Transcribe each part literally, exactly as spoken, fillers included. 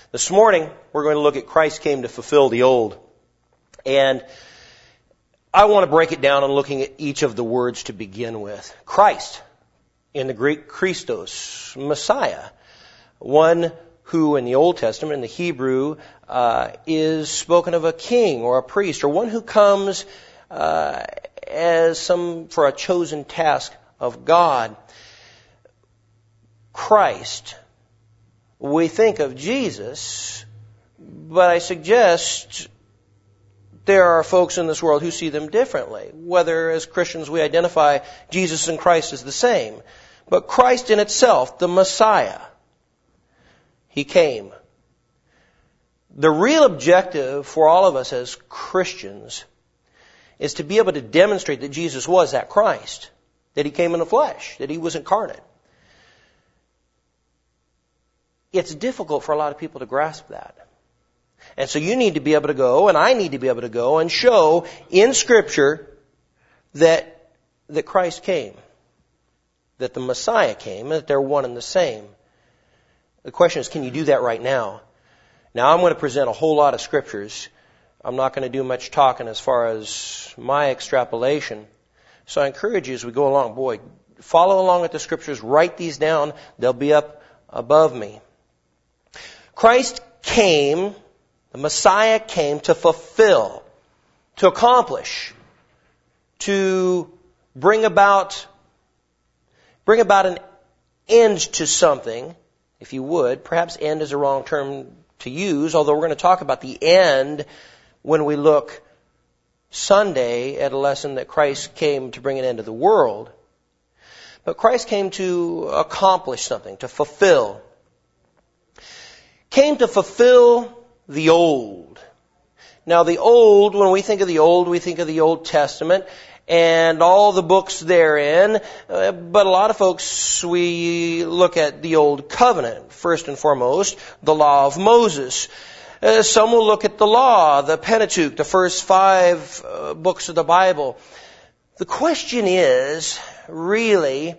This morning, we're going to look at Christ came to fulfill the old. And I want to break it down on looking at each of the words to begin with. Christ, in the Greek, Christos, Messiah, one who in the Old Testament, in the Hebrew, uh, is spoken of a king or a priest, or one who comes uh, as some for a chosen task of God. Christ. We think of Jesus, but I suggest there are folks in this world who see them differently. Whether as Christians we identify Jesus and Christ as the same. But Christ in itself, the Messiah, He came. The real objective for all of us as Christians is to be able to demonstrate that Jesus was that Christ, that He came in the flesh, that He was incarnate. It's difficult for a lot of people to grasp that. And so you need to be able to go, and I need to be able to go and show in Scripture that, that Christ came, that the Messiah came, and that they're one and the same. The question is, can you do that right now? Now I'm going to present a whole lot of Scriptures. I'm not going to do much talking as far as my extrapolation. So I encourage you as we go along, boy, follow along with the Scriptures, write these down, they'll be up above me. Christ came, the Messiah came to fulfill, to accomplish, to bring about, bring about an end to something, if you would. Perhaps end is a wrong term to use, although we're going to talk about the end when we look Sunday at a lesson that Christ came to bring an end to the world. But Christ came to accomplish something, to fulfill. Came to fulfill the old. Now the old, when we think of the old, we think of the Old Testament and all the books therein. Uh, but a lot of folks, we look at the Old Covenant, first and foremost, the Law of Moses. Uh, some will look at the Law, the Pentateuch, the first five uh, books of the Bible. The question is, really,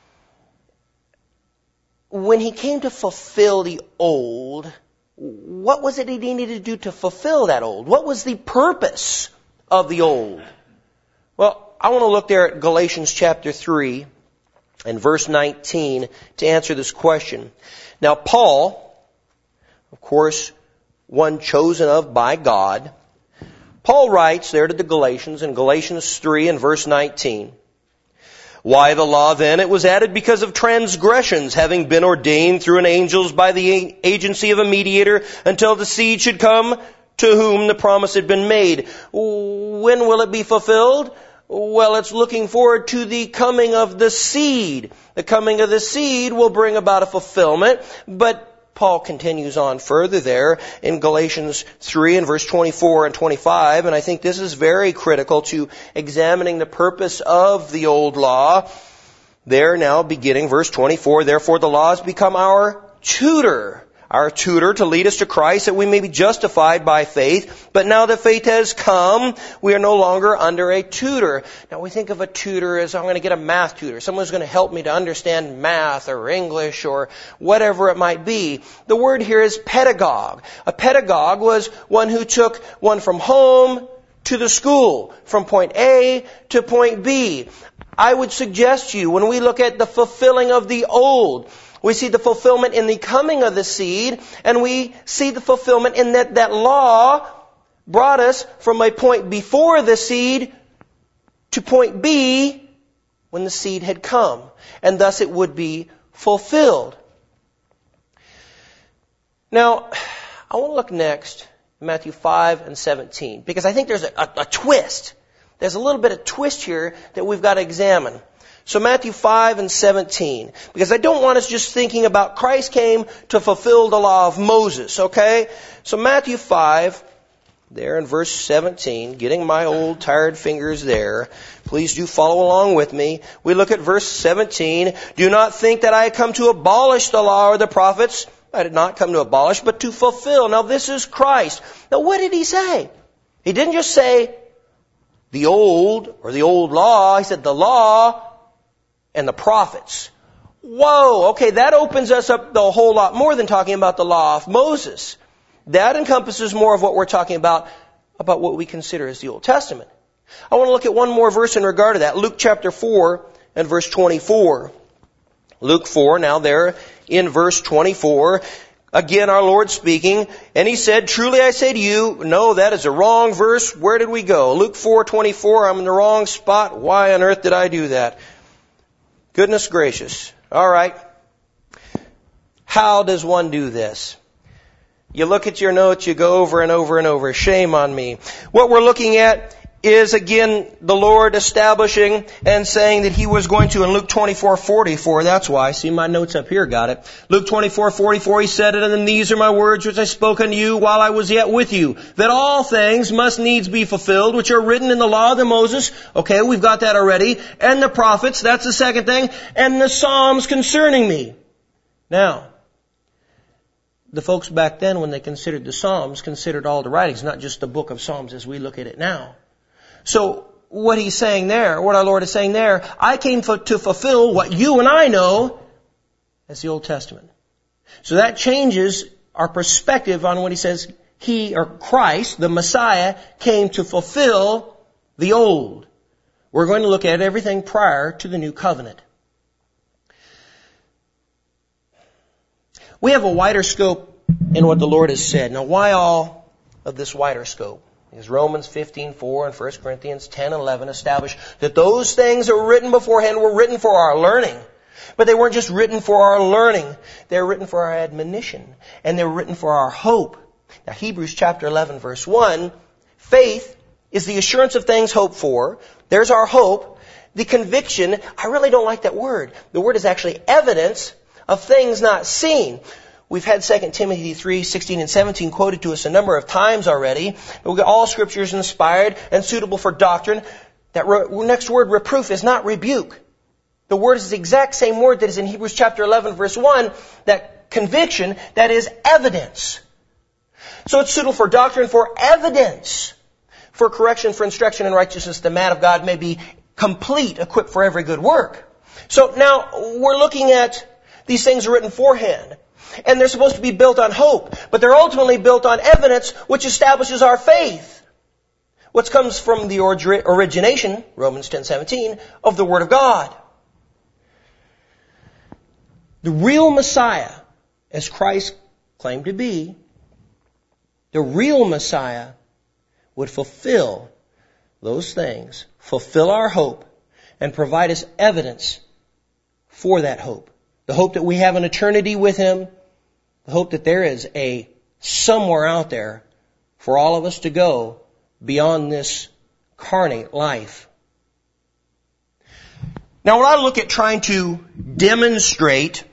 when He came to fulfill the old, what was it He needed to do to fulfill that old? What was the purpose of the old? Well, I want to look there at Galatians chapter three and verse nineteen to answer this question. Now, Paul, of course, one chosen of by God, Paul writes there to the Galatians in Galatians three and verse nineteen, "Why the law then? It was added because of transgressions, having been ordained through an angels by the agency of a mediator, until the seed should come to whom the promise had been made." When will it be fulfilled? Well, it's looking forward to the coming of the seed. The coming of the seed will bring about a fulfillment, but Paul continues on further there in Galatians three and verse twenty-four and twenty-five, and I think this is very critical to examining the purpose of the old law. There now, beginning verse twenty-four, "Therefore the law has become our tutor, our tutor to lead us to Christ, that we may be justified by faith. But now that faith has come, we are no longer under a tutor." Now we think of a tutor as, I'm going to get a math tutor. Someone's going to help me to understand math or English or whatever it might be. The word here is pedagogue. A pedagogue was one who took one from home to the school, from point A to point B. I would suggest to you, when we look at the fulfilling of the old, we see the fulfillment in the coming of the seed, and we see the fulfillment in that that law brought us from a point before the seed to point B when the seed had come, and thus it would be fulfilled. Now, I want to look next at Matthew five and seventeen, because I think there's a, a, a twist. There's a little bit of twist here that we've got to examine. So Matthew five and seventeen, because I don't want us just thinking about Christ came to fulfill the law of Moses, okay? So Matthew five, there in verse seventeen, getting my old tired fingers there. Please do follow along with me. We look at verse seventeen. "Do not think that I have come to abolish the law or the prophets. I did not come to abolish, but to fulfill." Now this is Christ. Now what did He say? He didn't just say the old or the old law. He said the law and the prophets. Whoa, okay, that opens us up a whole lot more than talking about the law of Moses. That encompasses more of what we're talking about, about what we consider as the Old Testament. I want to look at one more verse in regard to that. Luke chapter four and verse twenty-four. Luke four, now there in verse twenty-four, again our Lord speaking, and He said, truly I say to you, no, that is a wrong verse. Where did we go? Luke four twenty-four, I'm in the wrong spot. Why on earth did I do that? Goodness gracious. All right. How does one do this? You look at your notes, you go over and over and over. Shame on me. What we're looking at is again the Lord establishing and saying that He was going to, in Luke twenty-four forty-four, that's why, see my notes up here, got it. Luke twenty-four forty-four, He said it, and then these are my words which I spoke unto you while I was yet with you, that all things must needs be fulfilled, which are written in the law of Moses. Okay, we've got that already. And the prophets, that's the second thing, and the Psalms concerning me. Now, the folks back then, when they considered the Psalms, considered all the writings, not just the book of Psalms as we look at it now. So what He's saying there, what our Lord is saying there, I came for, to fulfill what you and I know as the Old Testament. So that changes our perspective on what He says He, or Christ, the Messiah, came to fulfill the Old. We're going to look at everything prior to the New Covenant. We have a wider scope in what the Lord has said. Now, why all of this wider scope? Because Romans fifteen four and First Corinthians ten eleven establish that those things that were written beforehand were written for our learning. But they weren't just written for our learning. They were written for our admonition. And they were written for our hope. Now, Hebrews chapter eleven verse one, faith is the assurance of things hoped for. There's our hope. The conviction, I really don't like that word. The word is actually evidence of things not seen. We've had Second Timothy three sixteen and seventeen quoted to us a number of times already. We've got all scriptures inspired and suitable for doctrine. That re- next word, reproof, is not rebuke. The word is the exact same word that is in Hebrews chapter eleven verse one, that conviction, that is evidence. So it's suitable for doctrine, for evidence, for correction, for instruction in righteousness, the man of God may be complete, equipped for every good work. So now we're looking at these things are written beforehand. And they're supposed to be built on hope. But they're ultimately built on evidence which establishes our faith. What comes from the origination, Romans ten seventeen, of the Word of God. The real Messiah, as Christ claimed to be, the real Messiah would fulfill those things, fulfill our hope, and provide us evidence for that hope. The hope that we have an eternity with Him. The hope that there is a somewhere out there for all of us to go beyond this carnate life. Now, when I look at trying to demonstrate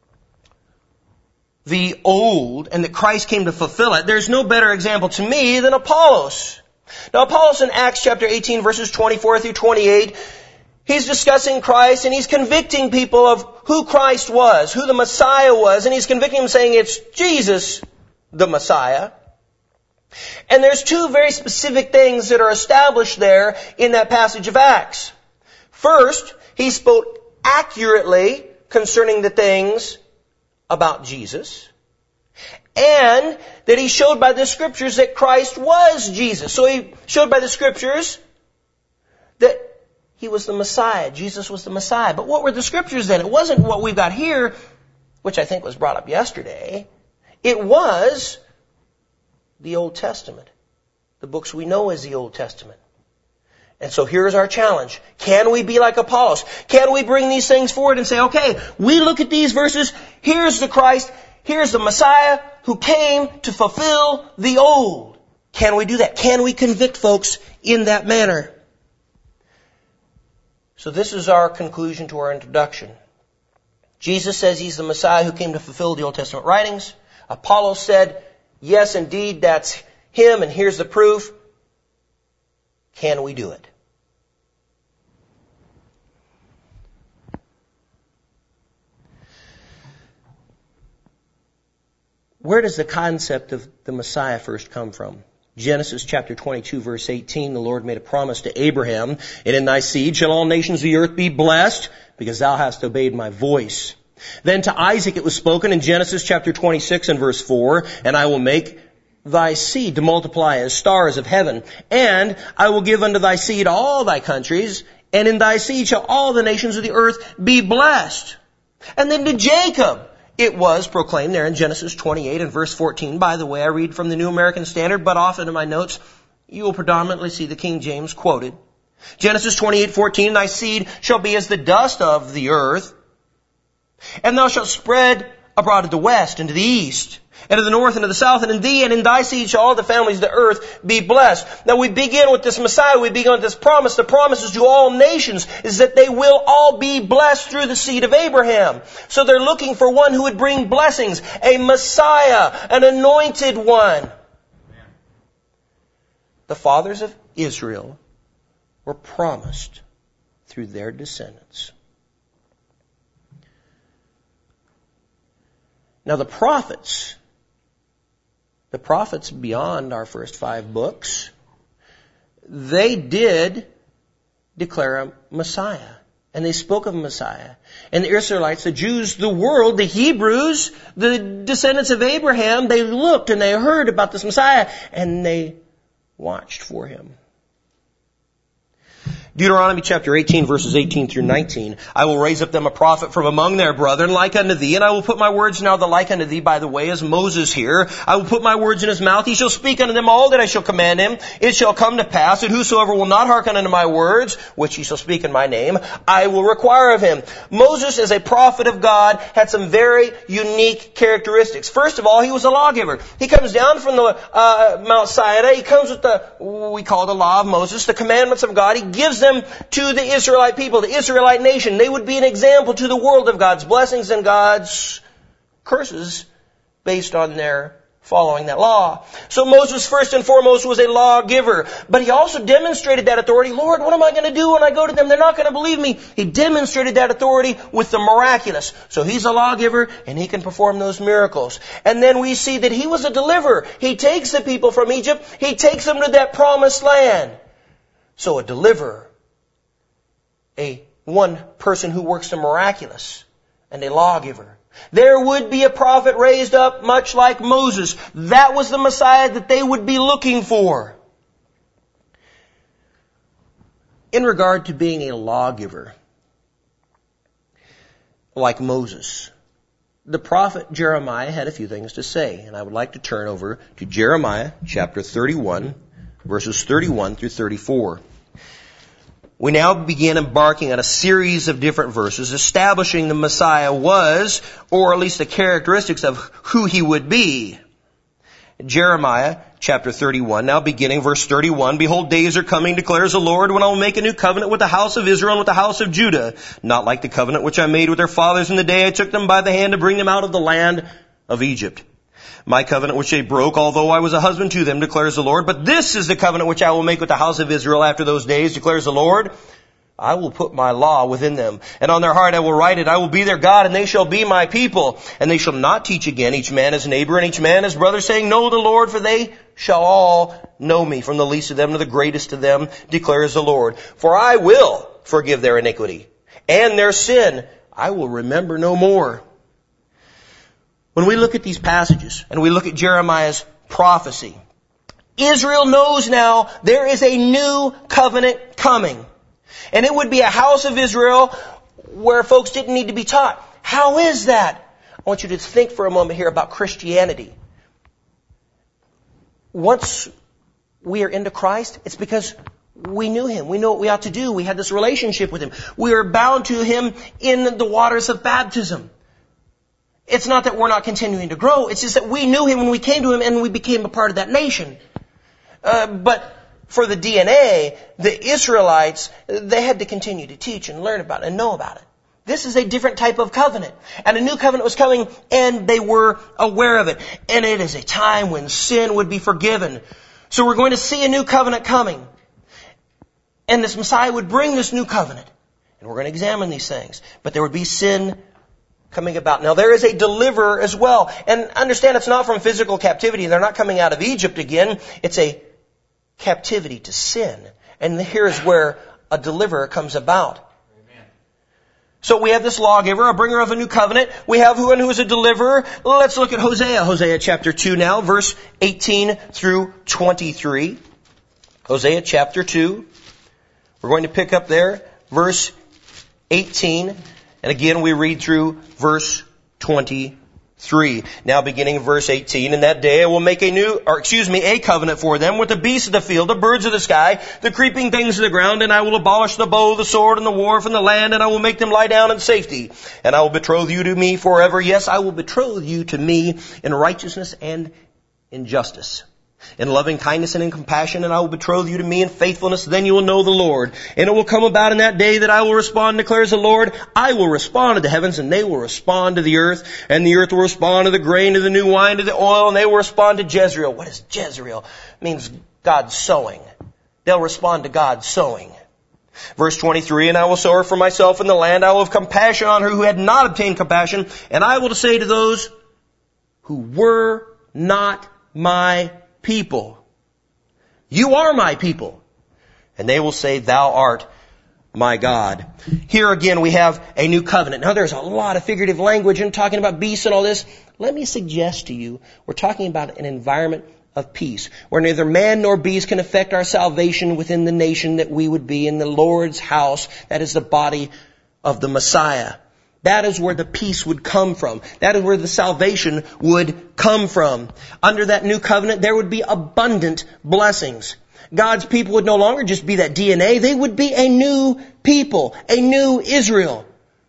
the old and that Christ came to fulfill it, there's no better example to me than Apollos. Now, Apollos in Acts chapter eighteen verses twenty-four through twenty-eight, he's discussing Christ and he's convicting people of who Christ was, who the Messiah was, and he's convicting them saying it's Jesus, the Messiah. And there's two very specific things that are established there in that passage of Acts. First, he spoke accurately concerning the things about Jesus, and that he showed by the Scriptures that Christ was Jesus. So he showed by the Scriptures that He was the Messiah. Jesus was the Messiah. But what were the Scriptures then? It wasn't what we've got here, which I think was brought up yesterday. It was the Old Testament. The books we know as the Old Testament. And so here's our challenge. Can we be like Apollos? Can we bring these things forward and say, okay, we look at these verses, here's the Christ, here's the Messiah who came to fulfill the old. Can we do that? Can we convict folks in that manner? So this is our conclusion to our introduction. Jesus says He's the Messiah who came to fulfill the Old Testament writings. Apollos said, yes, indeed, that's Him, and here's the proof. Can we do it? Where does the concept of the Messiah first come from? Genesis chapter twenty-two verse eighteen, the Lord made a promise to Abraham, and in thy seed shall all nations of the earth be blessed, because thou hast obeyed my voice. Then to Isaac it was spoken in Genesis chapter twenty-six and verse four, and I will make thy seed to multiply as stars of heaven, and I will give unto thy seed all thy countries, and in thy seed shall all the nations of the earth be blessed. And then to Jacob it was proclaimed there in Genesis twenty-eight and verse fourteen. By the way, I read from the New American Standard, but often in my notes you will predominantly see the King James quoted. Genesis twenty-eight fourteen, thy seed shall be as the dust of the earth, and thou shalt spread abroad to the west and to the east, and to the north and to the south, and in thee and in thy seed shall all the families of the earth be blessed. Now we begin with this Messiah, we begin with this promise. The promise is to all nations is that they will all be blessed through the seed of Abraham. So they're looking for one who would bring blessings, a Messiah, an anointed one. The fathers of Israel were promised through their descendants. Now the prophets, the prophets beyond our first five books, they did declare a Messiah. And they spoke of a Messiah. And the Israelites, the Jews, the world, the Hebrews, the descendants of Abraham, they looked and they heard about this Messiah and they watched for him. Deuteronomy chapter eighteen, verses eighteen through nineteen. I will raise up them a prophet from among their brethren, like unto thee, and I will put my words now the like unto thee, by the way, as Moses here. I will put my words in his mouth. He shall speak unto them all that I shall command him. It shall come to pass that whosoever will not hearken unto my words, which he shall speak in my name, I will require of him. Moses, as a prophet of God, had some very unique characteristics. First of all, he was a lawgiver. He comes down from the uh, Mount Sinai. He comes with the, we call the law of Moses, the commandments of God. He gives them to the Israelite people, the Israelite nation. They would be an example to the world of God's blessings and God's curses based on their following that law. So Moses, first and foremost, was a lawgiver. But he also demonstrated that authority. Lord, what am I going to do when I go to them? They're not going to believe me. He demonstrated that authority with the miraculous. So he's a lawgiver and he can perform those miracles. And then we see that he was a deliverer. He takes the people from Egypt. He takes them to that promised land. So a deliverer. A one person who works the miraculous, and a lawgiver. There would be a prophet raised up much like Moses. That was the Messiah that they would be looking for. In regard to being a lawgiver, like Moses, the prophet Jeremiah had a few things to say, and I would like to turn over to Jeremiah chapter thirty-one, verses thirty-one through thirty-four. We now begin embarking on a series of different verses establishing the Messiah was, or at least the characteristics of who he would be. Jeremiah chapter thirty-one, now beginning verse thirty-one, behold, days are coming, declares the Lord, when I will make a new covenant with the house of Israel and with the house of Judah, not like the covenant which I made with their fathers in the day I took them by the hand to bring them out of the land of Egypt. My covenant which they broke, although I was a husband to them, declares the Lord. But this is the covenant which I will make with the house of Israel after those days, declares the Lord. I will put my law within them, and on their heart I will write it. I will be their God, and they shall be my people. And they shall not teach again each man his neighbor and each man his brother, saying, Know the Lord, for they shall all know me, from the least of them to the greatest of them, declares the Lord. For I will forgive their iniquity, and their sin I will remember no more. When we look at these passages and we look at Jeremiah's prophecy, Israel knows now there is a new covenant coming. And it would be a house of Israel where folks didn't need to be taught. How is that? I want you to think for a moment here about Christianity. Once we are into Christ, it's because we knew Him. We know what we ought to do. We had this relationship with Him. We are bound to Him in the waters of baptism. It's not that we're not continuing to grow. It's just that we knew Him when we came to Him and we became a part of that nation. Uh, but for the D N A, the Israelites, they had to continue to teach and learn about it and know about it. This is a different type of covenant. And a new covenant was coming and they were aware of it. And it is a time when sin would be forgiven. So we're going to see a new covenant coming. And this Messiah would bring this new covenant. And we're going to examine these things. But there would be sin coming about. Now there is a deliverer as well. And understand it's not from physical captivity. They're not coming out of Egypt again. It's a captivity to sin. And here is where a deliverer comes about. Amen. So we have this lawgiver, a bringer of a new covenant. We have one who is a deliverer. Let's look at Hosea. Hosea chapter two now, verse eighteen through twenty-three. Hosea chapter two. We're going to pick up there, verse eighteen. And again, we read through verse twenty-three. Now beginning in verse eighteen, in that day I will make a new, or excuse me, a covenant for them with the beasts of the field, the birds of the sky, the creeping things of the ground, and I will abolish the bow, the sword, and the war from the land, and I will make them lie down in safety. And I will betroth you to me forever. Yes, I will betroth you to me in righteousness and in justice, in loving kindness and in compassion, and I will betroth you to me in faithfulness. Then you will know the Lord. And it will come about in that day that I will respond, declares the Lord. I will respond to the heavens, and they will respond to the earth. And the earth will respond to the grain, to the new wine, to the oil, and they will respond to Jezreel. What is Jezreel? It means God sowing. They'll respond to God sowing. Verse twenty-three, and I will sow her for myself in the land. I will have compassion on her who had not obtained compassion. And I will say to those who were not my people, you are my people. And they will say, thou art my God. Here again we have a new covenant. Now there's a lot of figurative language and talking about beasts and all this. Let me suggest to you, we're talking about an environment of peace, where neither man nor beast can affect our salvation within the nation that we would be in the Lord's house. That is the body of the Messiah. That is where the peace would come from. That is where the salvation would come from. Under that new covenant, there would be abundant blessings. God's people would no longer just be that D N A. They would be a new people, a new Israel.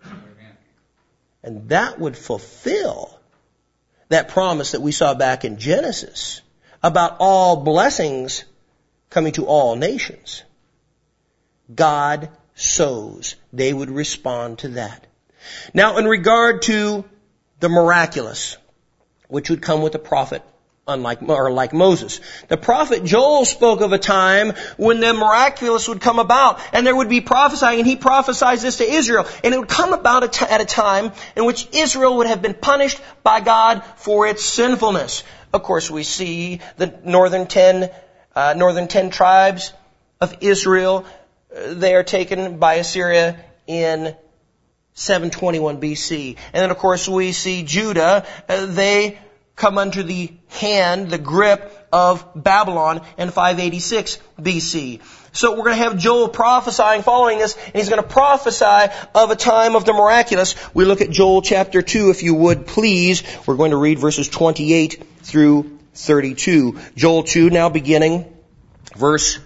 And that would fulfill that promise that we saw back in Genesis about all blessings coming to all nations. God sows. They would respond to that. Now, in regard to the miraculous, which would come with the prophet, unlike or like Moses, the prophet Joel spoke of a time when the miraculous would come about, and there would be prophesying, and he prophesied this to Israel, and it would come about at a time in which Israel would have been punished by God for its sinfulness. Of course, we see the northern ten, uh, northern ten tribes of Israel. Uh, they are taken by Assyria in seven twenty-one B C. And then, of course, we see Judah. Uh, they come under the hand, the grip of Babylon in five eighty-six B C. So we're going to have Joel prophesying following this, and he's going to prophesy of a time of the miraculous. We look at Joel chapter two, if you would, please. We're going to read verses twenty-eight through thirty-two. Joel two, now beginning verse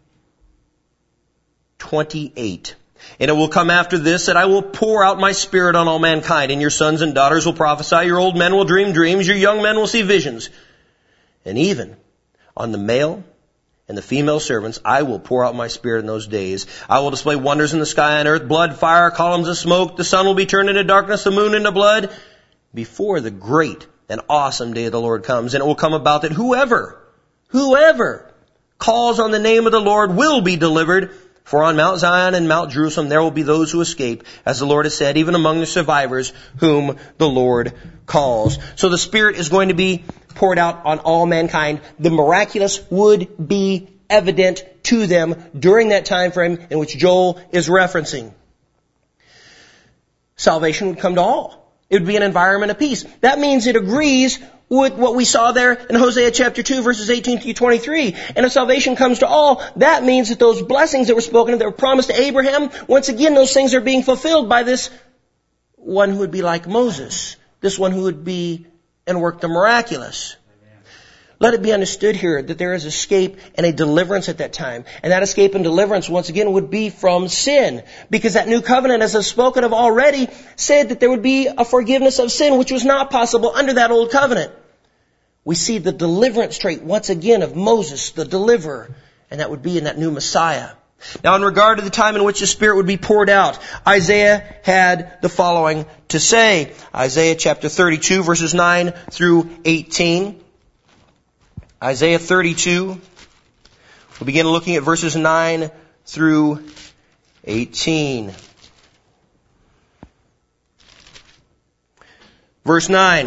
twenty-eight. And it will come after this that I will pour out my spirit on all mankind, and your sons and daughters will prophesy, your old men will dream dreams, your young men will see visions. And even on the male and the female servants, I will pour out my spirit in those days. I will display wonders in the sky and earth, blood, fire, columns of smoke. The sun will be turned into darkness, the moon into blood, before the great and awesome day of the Lord comes. And it will come about that whoever, whoever calls on the name of the Lord will be delivered. For on Mount Zion and Mount Jerusalem there will be those who escape, as the Lord has said, even among the survivors whom the Lord calls. So the Spirit is going to be poured out on all mankind. The miraculous would be evident to them during that time frame in which Joel is referencing. Salvation would come to all. It would be an environment of peace. That means it agrees with what we saw there in Hosea chapter two, verses eighteen through twenty-three. And if salvation comes to all, that means that those blessings that were spoken of, that were promised to Abraham, once again, those things are being fulfilled by this one who would be like Moses. This one who would be and work the miraculous. Let it be understood here that there is escape and a deliverance at that time. And that escape and deliverance, once again, would be from sin. Because that new covenant, as I've spoken of already, said that there would be a forgiveness of sin, which was not possible under that old covenant. We see the deliverance trait, once again, of Moses, the deliverer. And that would be in that new Messiah. Now, in regard to the time in which the Spirit would be poured out, Isaiah had the following to say. Isaiah chapter thirty-two, verses nine through eighteen. Isaiah thirty-two, we'll begin looking at verses nine through eighteen. Verse nine,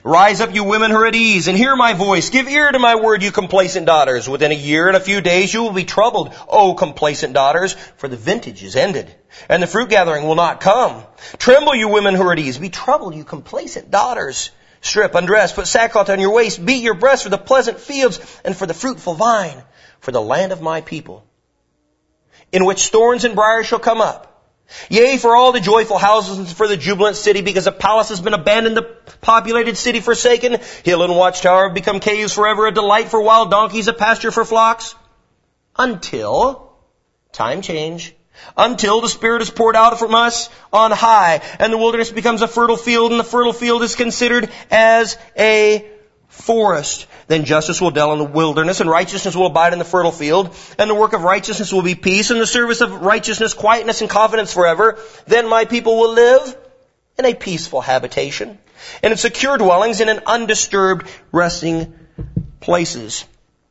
Rise up, you women who are at ease, and hear my voice. Give ear to my word, you complacent daughters. Within a year and a few days you will be troubled, O complacent daughters, for the vintage is ended, and the fruit gathering will not come. Tremble, you women who are at ease. Be troubled, you complacent daughters. Strip, undress, put sackcloth on your waist. Beat your breasts for the pleasant fields and for the fruitful vine, for the land of my people, in which thorns and briars shall come up. Yea, for all the joyful houses and for the jubilant city, because a palace has been abandoned, the populated city forsaken. Hill and watchtower have become caves forever, a delight for wild donkeys, a pasture for flocks. Until, time change, until the Spirit is poured out from us on high, and the wilderness becomes a fertile field, and the fertile field is considered as a forest. Then justice will dwell in the wilderness, and righteousness will abide in the fertile field, and the work of righteousness will be peace, and the service of righteousness, quietness and confidence forever. Then my people will live in a peaceful habitation, and in secure dwellings, and in undisturbed resting places.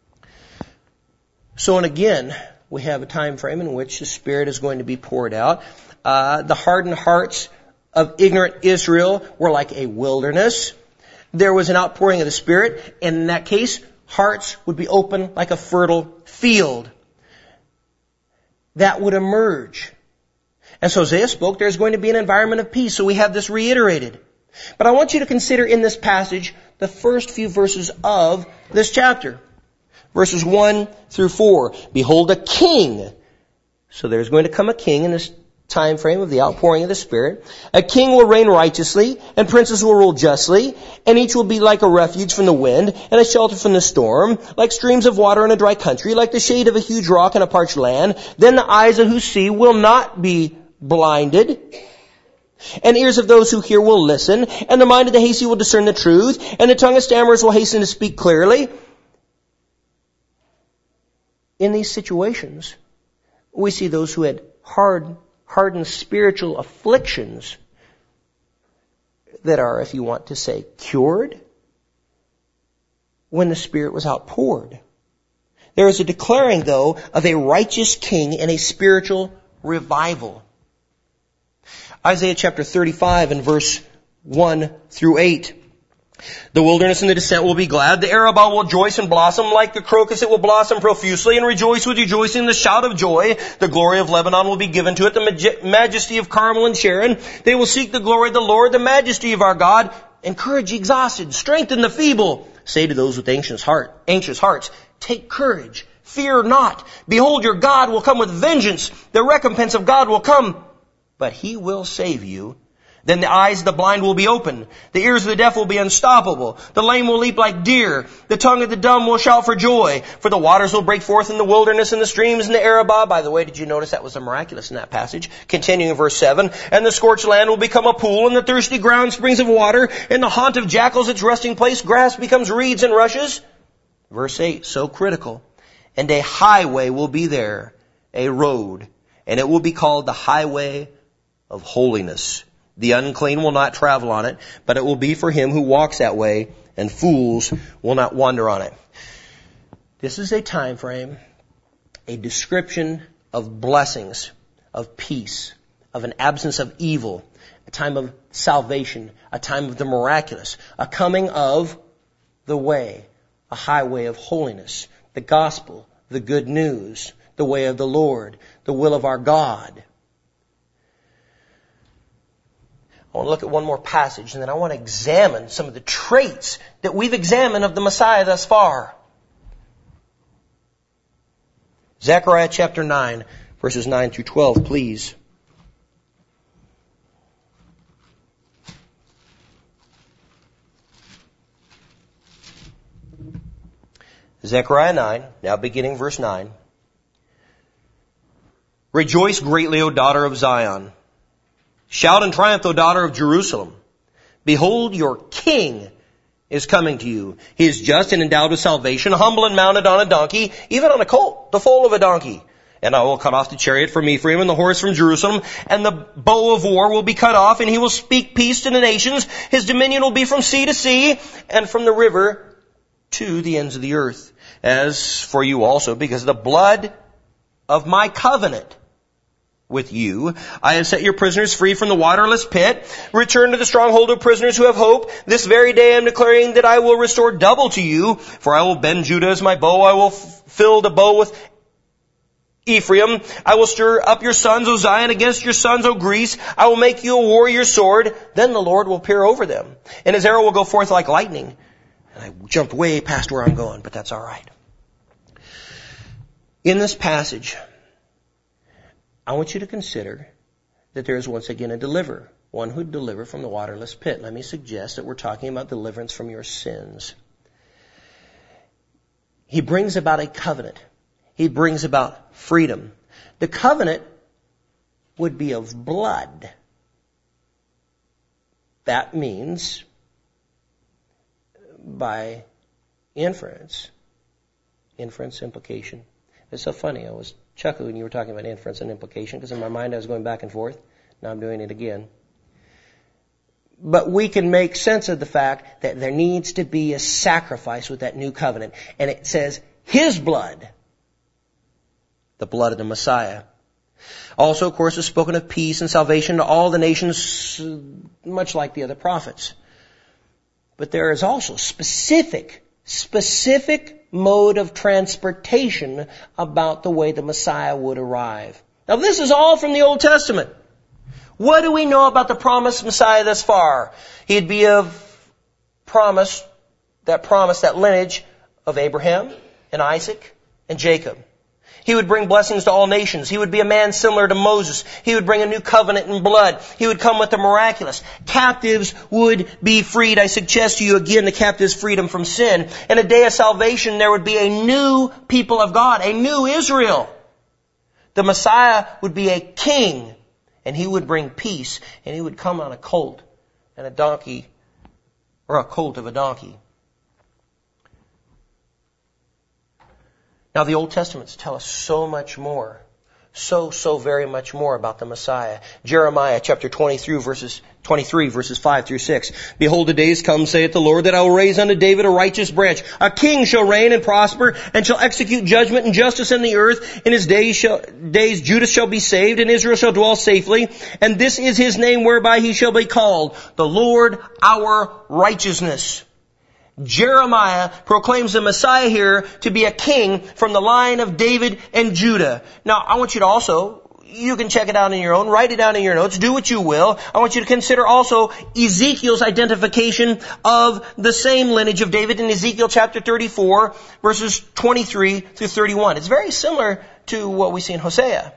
So, and again, we have a time frame in which the Spirit is going to be poured out. Uh, the hardened hearts of ignorant Israel were like a wilderness. There was an outpouring of the Spirit, and in that case, hearts would be open like a fertile field that would emerge. And so Hosea spoke, there's going to be an environment of peace, so we have this reiterated. But I want you to consider in this passage the first few verses of this chapter. Verses one through four. Behold, a king. So there's going to come a king in this time frame of the outpouring of the Spirit. A king will reign righteously, and princes will rule justly, and each will be like a refuge from the wind, and a shelter from the storm, like streams of water in a dry country, like the shade of a huge rock in a parched land. Then the eyes of who see will not be blinded, and ears of those who hear will listen, and the mind of the hasty will discern the truth, and the tongue of stammerers will hasten to speak clearly. In these situations, we see those who had hard hardened spiritual afflictions that are, if you want to say, cured when the Spirit was outpoured. There is a declaring, though, of a righteous king and a spiritual revival. Isaiah chapter thirty-five and verse one through eight. The wilderness and the descent will be glad. The Arabah will rejoice and blossom. Like the crocus, it will blossom profusely and rejoice with rejoicing, the shout of joy. The glory of Lebanon will be given to it, the majesty of Carmel and Sharon. They will seek the glory of the Lord, the majesty of our God. Encourage the exhausted, strengthen the feeble. Say to those with anxious heart, anxious hearts, take courage, fear not. Behold, your God will come with vengeance. The recompense of God will come, but He will save you. Then the eyes of the blind will be opened. The ears of the deaf will be unstoppable. The lame will leap like deer. The tongue of the dumb will shout for joy. For the waters will break forth in the wilderness and the streams in the Arabah. By the way, did you notice that was a miraculous in that passage? Continuing in verse seven. And the scorched land will become a pool, and the thirsty ground springs of water. And the haunt of jackals its resting place. Grass becomes reeds and rushes. Verse eight, so critical. And a highway will be there, a road. And it will be called the highway of holiness. The unclean will not travel on it, but it will be for him who walks that way, and fools will not wander on it. This is a time frame, a description of blessings, of peace, of an absence of evil, a time of salvation, a time of the miraculous, a coming of the way, a highway of holiness, the gospel, the good news, the way of the Lord, the will of our God. I want to look at one more passage, and then I want to examine some of the traits that we've examined of the Messiah thus far. Zechariah chapter nine, verses nine through twelve, please. Zechariah nine, now beginning verse nine. Rejoice greatly, O daughter of Zion. Shout in triumph, O daughter of Jerusalem. Behold, your king is coming to you. He is just and endowed with salvation, humble and mounted on a donkey, even on a colt, the foal of a donkey. And I will cut off the chariot from Ephraim and the horse from Jerusalem, and the bow of war will be cut off, and he will speak peace to the nations. His dominion will be from sea to sea, and from the river to the ends of the earth. As for you also, because of the blood of my covenant, with you. I have set your prisoners free from the waterless pit. Return to the stronghold of prisoners who have hope. This very day I am declaring that I will restore double to you. For I will bend Judah as my bow. I will f- fill the bow with Ephraim. I will stir up your sons, O Zion, against your sons, O Greece. I will make you a warrior sword. Then the Lord will peer over them, and his arrow will go forth like lightning. And I jumped way past where I'm going, but that's all right. In this passage, I want you to consider that there is once again a deliverer, one who would deliver from the waterless pit. Let me suggest that we're talking about deliverance from your sins. He brings about a covenant. He brings about freedom. The covenant would be of blood. That means, by inference, inference, implication. It's so funny. I was chuckling when you were talking about inference and implication, because in my mind I was going back and forth. Now I'm doing it again. But we can make sense of the fact that there needs to be a sacrifice with that new covenant. And it says, his blood, the blood of the Messiah. Also, of course, is spoken of peace and salvation to all the nations, much like the other prophets. But there is also specific, specific mode of transportation about the way the Messiah would arrive. Now, this is all from the Old Testament. What do we know about the promised Messiah thus far? He'd be of promise, that promise, that lineage of Abraham and Isaac and Jacob. He would bring blessings to all nations. He would be a man similar to Moses. He would bring a new covenant in blood. He would come with the miraculous. Captives would be freed. I suggest to you again the captives' freedom from sin. In a day of salvation, there would be a new people of God, a new Israel. The Messiah would be a king, and he would bring peace, and he would come on a colt and a donkey, or a colt of a donkey. Now, the Old Testaments tell us so much more, so, so very much more about the Messiah. Jeremiah chapter twenty-three, verses twenty-three, verses five through six. Behold, the days come, saith the Lord, that I will raise unto David a righteous branch. A king shall reign and prosper, and shall execute judgment and justice in the earth. In his days, shall, days Judah shall be saved, and Israel shall dwell safely. And this is his name whereby he shall be called, the Lord our righteousness. Jeremiah proclaims the Messiah here to be a king from the line of David and Judah. Now, I want you to also, you can check it out in your own, write it down in your notes, do what you will. I want you to consider also Ezekiel's identification of the same lineage of David in Ezekiel chapter thirty-four, verses twenty-three through thirty-one. It's very similar to what we see in Hosea.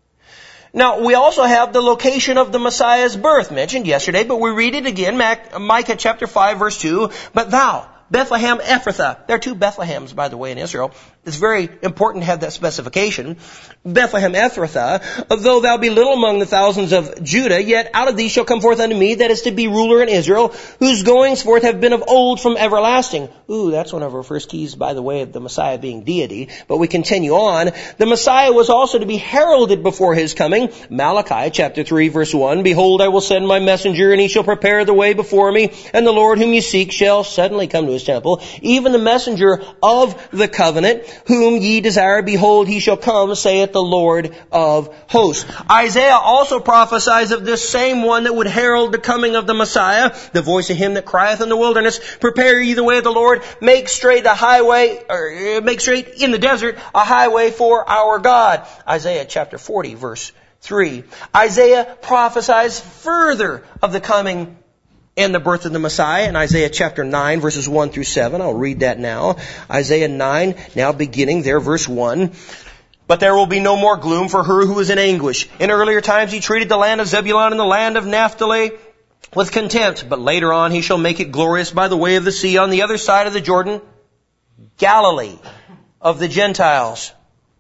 Now, we also have the location of the Messiah's birth mentioned yesterday, but we read it again, Micah chapter five, verse two. But thou, Bethlehem Ephrathah. There are two Bethlehems, by the way, in Israel. It's very important to have that specification. Bethlehem Ephrathah, though thou be little among the thousands of Judah, yet out of thee shall come forth unto me that is to be ruler in Israel, whose goings forth have been of old from everlasting. Ooh, that's one of our first keys, by the way, of the Messiah being deity. But we continue on. The Messiah was also to be heralded before his coming. Malachi chapter three, verse one. Behold, I will send my messenger, and he shall prepare the way before me, and the Lord whom you seek shall suddenly come to his temple. Even the messenger of the covenant, whom ye desire, behold, he shall come, saith the Lord of hosts. Isaiah also prophesies of this same one that would herald the coming of the Messiah. The voice of him that crieth in the wilderness, prepare ye the way of the Lord, make straight the highway, or make straight in the desert a highway for our God. Isaiah chapter forty, verse three. Isaiah prophesies further of the coming and the birth of the Messiah in Isaiah chapter nine, verses one through seven. I'll read that now. Isaiah nine, now beginning there, verse one. But there will be no more gloom for her who is in anguish. In earlier times he treated the land of Zebulun and the land of Naphtali with contempt. But later on he shall make it glorious by the way of the sea on the other side of the Jordan, Galilee of the Gentiles.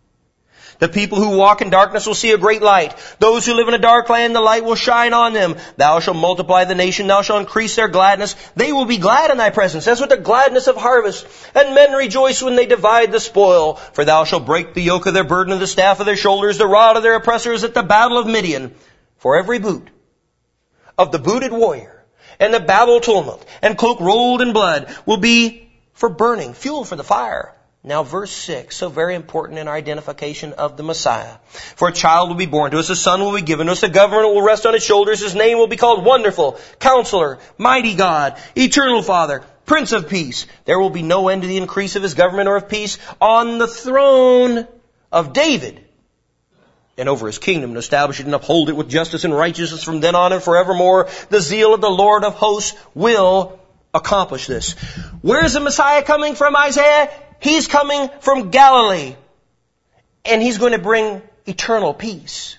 The people who walk in darkness will see a great light. Those who live in a dark land, the light will shine on them. Thou shalt multiply the nation. Thou shalt increase their gladness. They will be glad in thy presence. That's what the gladness of harvest. And men rejoice when they divide the spoil. For thou shalt break the yoke of their burden and the staff of their shoulders, the rod of their oppressors at the battle of Midian. For every boot of the booted warrior and the battle tumult and cloak rolled in blood will be for burning, fuel for the fire. Now verse six, so very important in our identification of the Messiah. For a child will be born to us, a son will be given to us, the government will rest on his shoulders, his name will be called Wonderful, Counselor, Mighty God, Eternal Father, Prince of Peace. There will be no end to the increase of his government or of peace on the throne of David and over his kingdom, and establish it and uphold it with justice and righteousness from then on and forevermore. The zeal of the Lord of hosts will accomplish this. Where is the Messiah coming from, Isaiah? He's coming from Galilee. And he's going to bring eternal peace.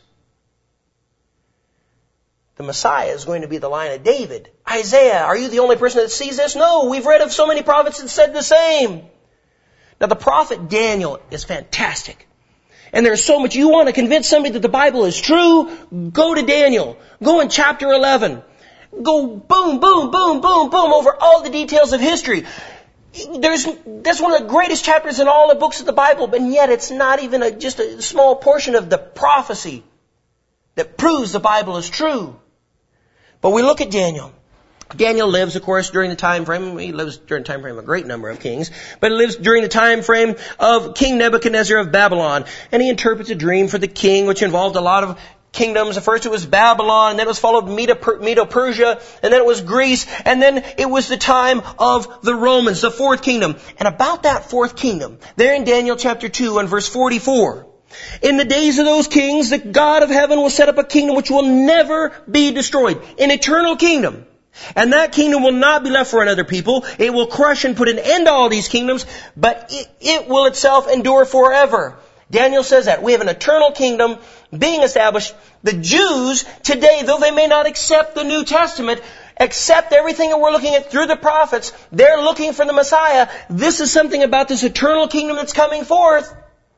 The Messiah is going to be the line of David. Isaiah, are you the only person that sees this? No, we've read of so many prophets that said the same. Now the prophet Daniel is fantastic. And there's so much. You want to convince somebody that the Bible is true? Go to Daniel. Go in chapter eleven. Go boom, boom, boom, boom, boom over all the details of history. There's, that's one of the greatest chapters in all the books of the Bible, but yet it's not even a, just a small portion of the prophecy that proves the Bible is true. But we look at Daniel. Daniel lives, of course, during the time frame, he lives during the time frame of a great number of kings, but he lives during the time frame of King Nebuchadnezzar of Babylon. And he interprets a dream for the king, which involved a lot of kingdoms. First it was Babylon, and then it was followed Medo-Persia, and then it was Greece, and then it was the time of the Romans, the fourth kingdom. And about that fourth kingdom, there in Daniel chapter two and verse forty-four, in the days of those kings, the God of heaven will set up a kingdom which will never be destroyed, an eternal kingdom. And that kingdom will not be left for another people. It will crush and put an end to all these kingdoms, but it, it will itself endure forever. Daniel says that. We have an eternal kingdom being established. The Jews today, though they may not accept the New Testament, accept everything that we're looking at through the prophets, they're looking for the Messiah. This is something about this eternal kingdom that's coming forth.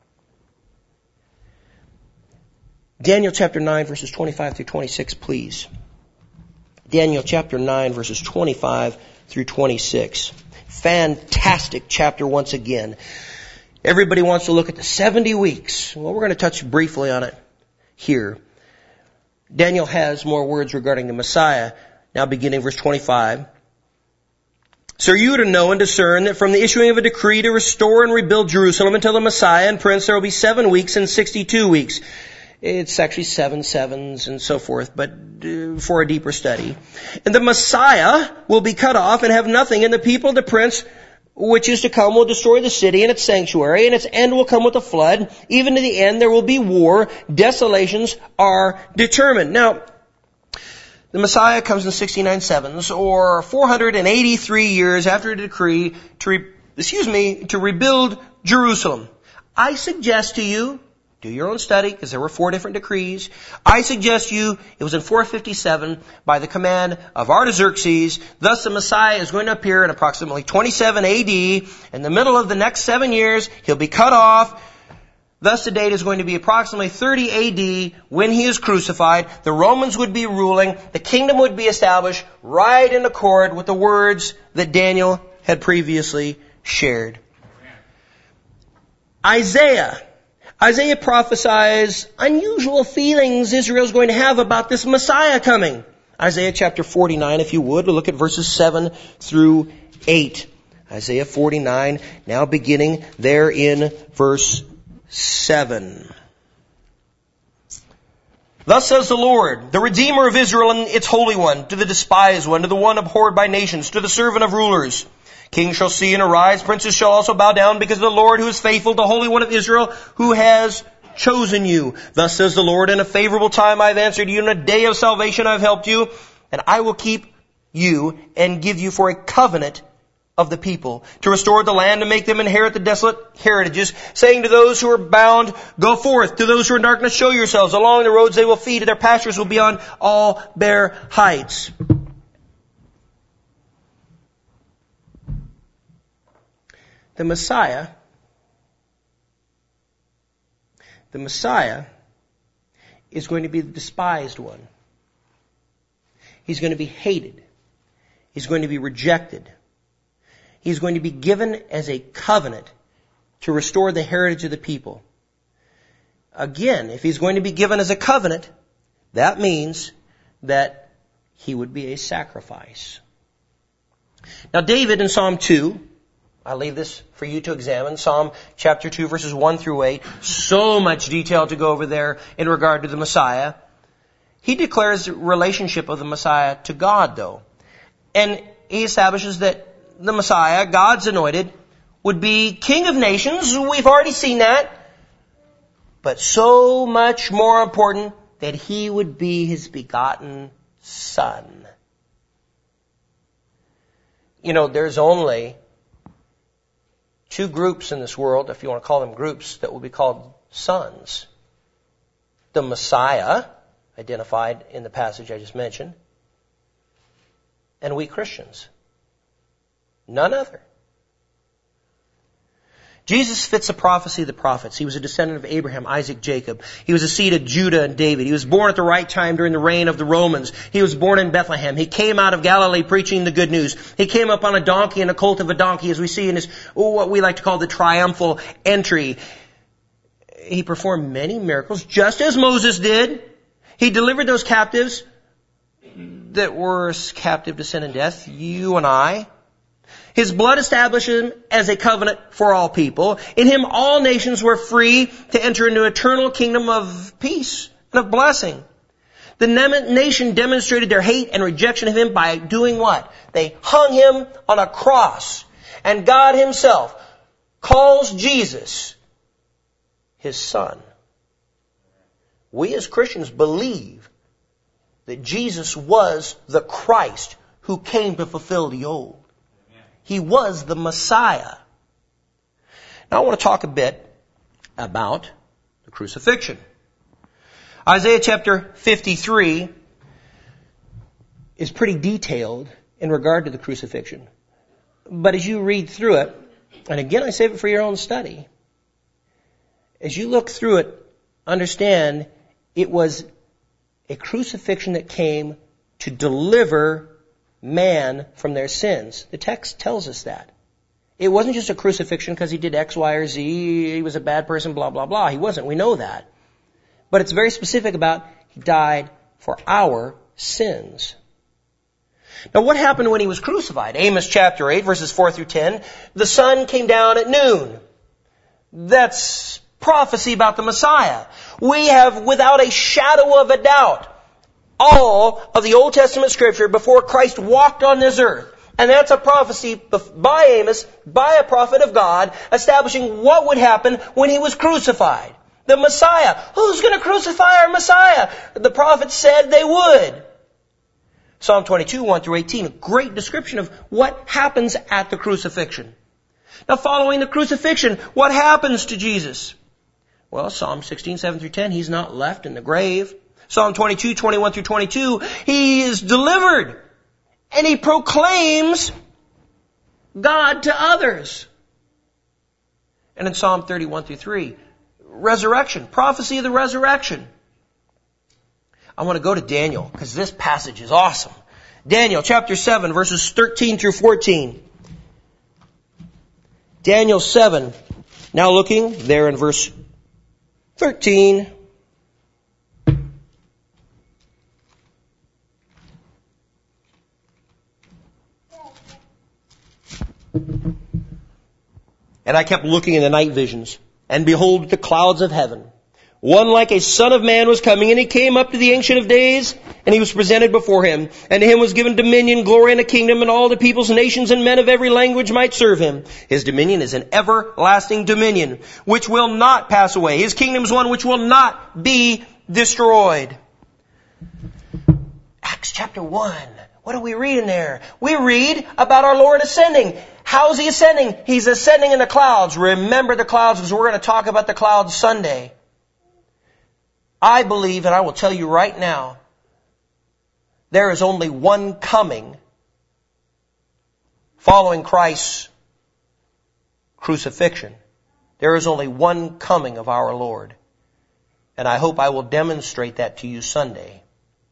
Daniel chapter nine, verses twenty-five through twenty-six, please. Daniel chapter nine, verses twenty-five through twenty-six. Fantastic chapter once again. Everybody wants to look at the seventy weeks. Well, we're going to touch briefly on it here. Daniel has more words regarding the Messiah. Now beginning verse twenty-five. So are you to know and discern that from the issuing of a decree to restore and rebuild Jerusalem until the Messiah and Prince, there will be seven weeks and sixty-two weeks. It's actually seven sevens and so forth, but uh, for a deeper study. And the Messiah will be cut off and have nothing, and the people of the prince which is to come will destroy the city and its sanctuary, and its end will come with a flood. Even to the end there will be war. Desolations are determined. Now, the Messiah comes in sixty-nine sevens, or four hundred eighty-three years after a decree to, re- excuse me, to rebuild Jerusalem. I suggest to you, do your own study, because there were four different decrees. I suggest you, it was in four fifty-seven, by the command of Artaxerxes. Thus the Messiah is going to appear in approximately twenty-seven A D. In the middle of the next seven years, he'll be cut off. Thus the date is going to be approximately thirty A D when he is crucified. The Romans would be ruling. The kingdom would be established right in accord with the words that Daniel had previously shared. Isaiah. Isaiah prophesies unusual feelings Israel is going to have about this Messiah coming. Isaiah chapter forty-nine, if you would, we'll look at verses seven through eight. Isaiah forty-nine, now beginning there in verse seven. Thus says the Lord, the Redeemer of Israel and its Holy One, to the despised one, to the one abhorred by nations, to the servant of rulers. Kings shall see and arise, princes shall also bow down, because of the Lord who is faithful, the Holy One of Israel, who has chosen you. Thus says the Lord, in a favorable time I have answered you, in a day of salvation I have helped you, and I will keep you and give you for a covenant of the people, to restore the land and make them inherit the desolate heritages, saying to those who are bound, go forth. To those who are in darkness, show yourselves. Along the roads they will feed, and their pastures will be on all bare heights. The Messiah, the Messiah is going to be the despised one. He's going to be hated. He's going to be rejected. He's going to be given as a covenant to restore the heritage of the people. Again, if he's going to be given as a covenant, that means that he would be a sacrifice. Now David in Psalm two, I leave this for you to examine. Psalm chapter two, verses one through eight. So much detail to go over there in regard to the Messiah. He declares the relationship of the Messiah to God, though. And he establishes that the Messiah, God's anointed, would be King of nations. We've already seen that. But so much more important, that he would be his begotten Son. You know, there's only two groups in this world, if you want to call them groups, that will be called sons. The Messiah, identified in the passage I just mentioned, and we Christians. None other. Jesus fits the prophecy of the prophets. He was a descendant of Abraham, Isaac, Jacob. He was a seed of Judah and David. He was born at the right time during the reign of the Romans. He was born in Bethlehem. He came out of Galilee preaching the good news. He came up on a donkey and a colt of a donkey, as we see in his, oh, what we like to call the triumphal entry. He performed many miracles, just as Moses did. He delivered those captives that were captive to sin and death, you and I. His blood established him as a covenant for all people. In him all nations were free to enter into an eternal kingdom of peace and of blessing. The nation demonstrated their hate and rejection of him by doing what? They hung him on a cross. And God himself calls Jesus his Son. We as Christians believe that Jesus was the Christ who came to fulfill the old. He was the Messiah. Now I want to talk a bit about the crucifixion. Isaiah chapter fifty-three is pretty detailed in regard to the crucifixion. But as you read through it, and again I save it for your own study, as you look through it, understand it was a crucifixion that came to deliver man from their sins. The text tells us that. It wasn't just a crucifixion because he did X, Y, or Z, he was a bad person, blah, blah, blah. He wasn't. We know that. But it's very specific about he died for our sins. Now what happened when he was crucified? Amos chapter eight, verses four through ten. The sun came down at noon. That's prophecy about the Messiah. We have, without a shadow of a doubt, all of the Old Testament Scripture before Christ walked on this earth. And that's a prophecy by Amos, by a prophet of God, establishing what would happen when he was crucified. The Messiah. Who's going to crucify our Messiah? The prophet said they would. Psalm twenty-two, one through eighteen, a great description of what happens at the crucifixion. Now following the crucifixion, what happens to Jesus? Well, Psalm sixteen, seven through ten, he's not left in the grave. Psalm twenty-two, twenty-one through twenty-two, he is delivered. And he proclaims God to others. And in Psalm thirty-one through three, resurrection, prophecy of the resurrection. I want to go to Daniel, because this passage is awesome. Daniel chapter seven, verses thirteen through fourteen. Daniel seven, now looking there in verse thirteen. And I kept looking in the night visions, and behold, the clouds of heaven. One like a son of man was coming, and he came up to the Ancient of Days, and he was presented before him. And to him was given dominion, glory, and a kingdom, and all the peoples, nations, and men of every language might serve him. His dominion is an everlasting dominion, which will not pass away. His kingdom is one which will not be destroyed. Acts chapter one. What do we read in there? We read about our Lord ascending. How is he ascending? He's ascending in the clouds. Remember the clouds, because we're going to talk about the clouds Sunday. I believe, and I will tell you right now, there is only one coming following Christ's crucifixion. There is only one coming of our Lord. And I hope I will demonstrate that to you Sunday.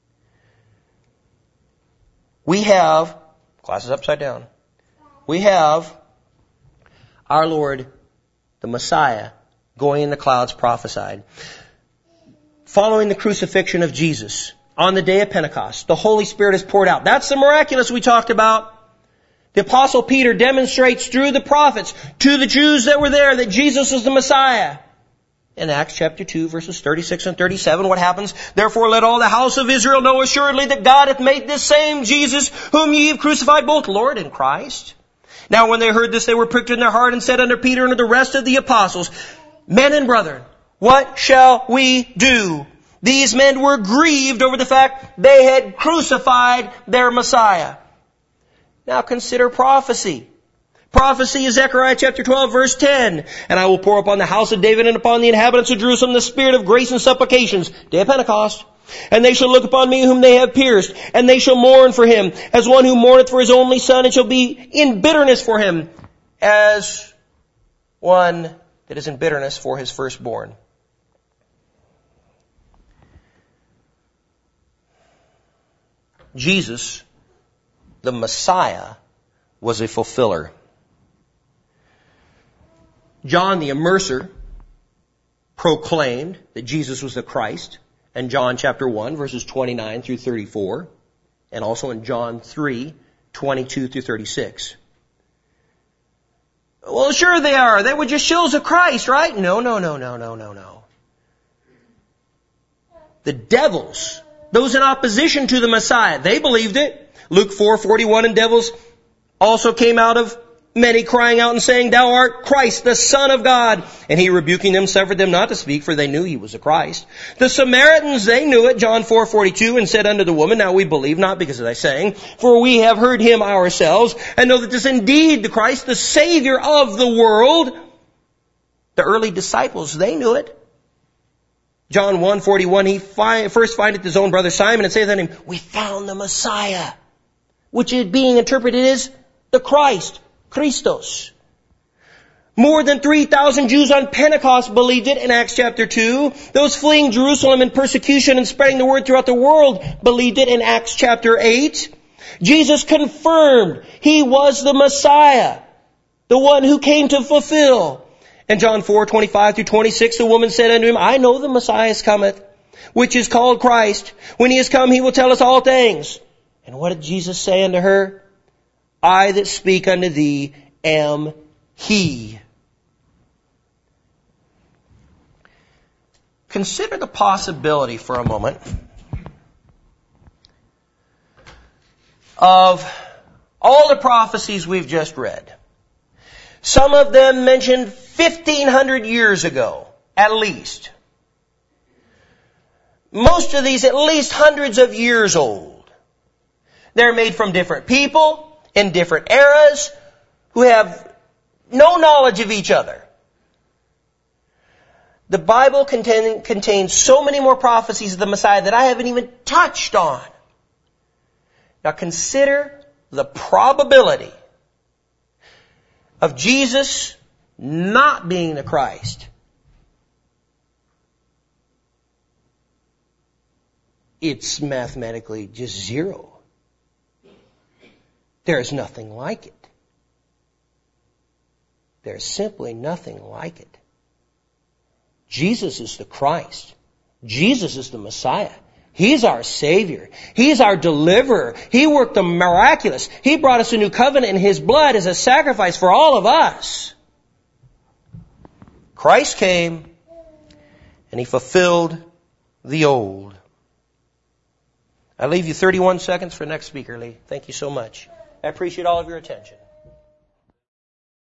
We have, class is upside down, we have our Lord, the Messiah, going in the clouds prophesied. Following the crucifixion of Jesus, on the day of Pentecost, the Holy Spirit is poured out. That's the miraculous we talked about. The Apostle Peter demonstrates through the prophets to the Jews that were there that Jesus is the Messiah. In Acts chapter two, verses thirty-six and thirty-seven, what happens? Therefore let all the house of Israel know assuredly that God hath made this same Jesus, whom ye have crucified, both Lord and Christ. Now when they heard this, they were pricked in their heart and said unto Peter and to the rest of the apostles, Men and brethren, what shall we do? These men were grieved over the fact they had crucified their Messiah. Now consider prophecy. Prophecy is Zechariah chapter twelve, verse ten. And I will pour upon the house of David and upon the inhabitants of Jerusalem the spirit of grace and supplications. Day of Pentecost. And they shall look upon me whom they have pierced, and they shall mourn for him, as one who mourneth for his only son, and shall be in bitterness for him, as one that is in bitterness for his firstborn. Jesus, the Messiah, was a fulfiller. John the Immerser proclaimed that Jesus was the Christ in John chapter one, verses twenty-nine through thirty-four, and also in John three, twenty-two through thirty-six. Well, sure they are. They were just shows of Christ, right? No, no, no, no, no, no, no. The devils, those in opposition to the Messiah, they believed it. Luke four forty-one, and devils also came out of many, crying out and saying, Thou art Christ, the Son of God. And he, rebuking them, suffered them not to speak, for they knew he was the Christ. The Samaritans, they knew it, John four forty-two, and said unto the woman, Now we believe not because of thy saying, for we have heard him ourselves, and know that this is indeed the Christ, the Savior of the world. The early disciples, they knew it. John one forty-one, he find, first findeth his own brother Simon, and saith unto him, We found the Messiah, which is being interpreted as the Christ, Christos. More than three thousand Jews on Pentecost believed it in Acts chapter two. Those fleeing Jerusalem in persecution and spreading the word throughout the world believed it in Acts chapter eight. Jesus confirmed he was the Messiah, the one who came to fulfill. In John four twenty-five through twenty-six, the woman said unto him, I know the Messiah cometh, which is called Christ. When he is come, he will tell us all things. And what did Jesus say unto her? I that speak unto thee am he. Consider the possibility for a moment of all the prophecies we've just read. Some of them mentioned fifteen hundred years ago, at least. Most of these at least hundreds of years old. They're made from different people, in different eras, who have no knowledge of each other. The Bible contain, contains so many more prophecies of the Messiah that I haven't even touched on. Now consider the probability of Jesus not being the Christ. It's mathematically just zero. There is nothing like it. There's simply nothing like it. Jesus is the Christ. Jesus is the Messiah. He's our Savior. He's our deliverer. He worked the miraculous. He brought us a new covenant in His blood as a sacrifice for all of us. Christ came and He fulfilled the old. I leave you thirty-one seconds for the next speaker, Lee. Thank you so much. I appreciate all of your attention.